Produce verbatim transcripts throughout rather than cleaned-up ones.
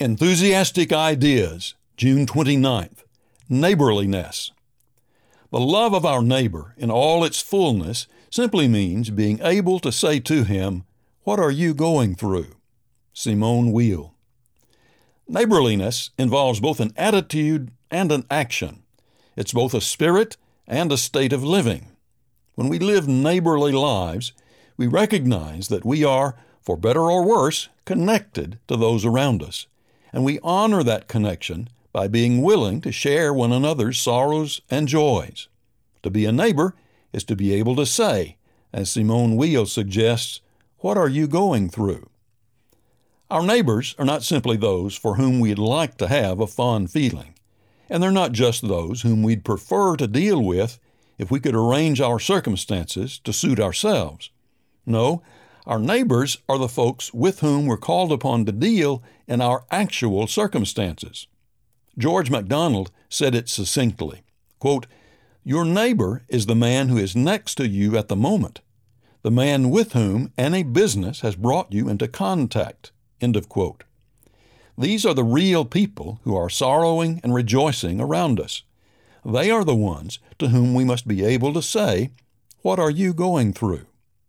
Enthusiastic Ideas, June twenty-ninth. Neighborliness. The love of our neighbor in all its fullness simply means being able to say to him, "What are you going through?" Simone Weil. Neighborliness involves both an attitude and an action. It's both a spirit and a state of living. When we live neighborly lives, we recognize that we are, for better or worse, connected to those around us, and we honor that connection by being willing to share one another's sorrows and joys. To be a neighbor is to be able to say, as Simone Weil suggests, "What are you going through?" Our neighbors are not simply those for whom we'd like to have a fond feeling, and they're not just those whom we'd prefer to deal with if we could arrange our circumstances to suit ourselves. No, our neighbors are the folks with whom we're called upon to deal in our actual circumstances. George MacDonald said it succinctly, quote, "Your neighbor is the man who is next to you at the moment, the man with whom any business has brought you into contact." End of quote. These are the real people who are sorrowing and rejoicing around us. They are the ones to whom we must be able to say, "What are you going through?"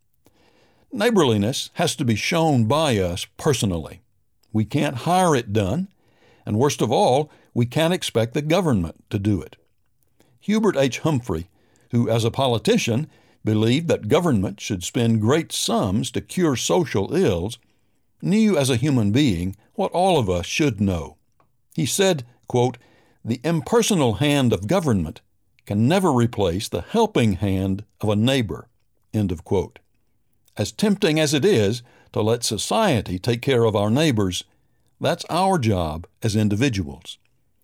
Neighborliness has to be shown by us personally. We can't hire it done, and worst of all, we can't expect the government to do it. Hubert H. Humphrey, who as a politician believed that government should spend great sums to cure social ills, knew as a human being what all of us should know. He said, quote, "The impersonal hand of government can never replace the helping hand of a neighbor." End of quote. As tempting as it is to let society take care of our neighbors, that's our job as individuals.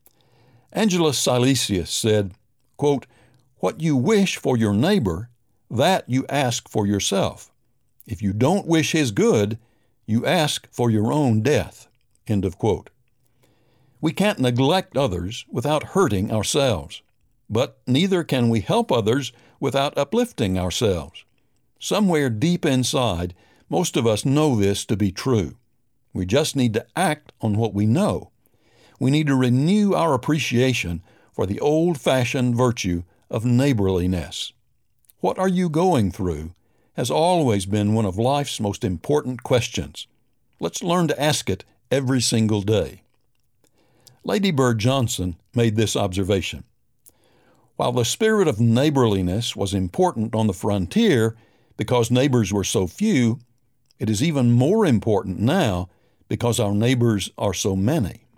Angelus Silesius said, quote, "What you wish for your neighbor, that you ask for yourself. If you don't wish his good, you ask for your own death." End of quote. We can't neglect others without hurting ourselves, but neither can we help others without uplifting ourselves. Somewhere deep inside, most of us know this to be true. We just need to act on what we know. We need to renew our appreciation for the old-fashioned virtue of neighborliness. What are you going through has always been one of life's most important questions. Let's learn to ask it every single day. Lady Bird Johnson made this observation. While the spirit of neighborliness was important on the frontier because neighbors were so few, it is even more important now because our neighbors are so many.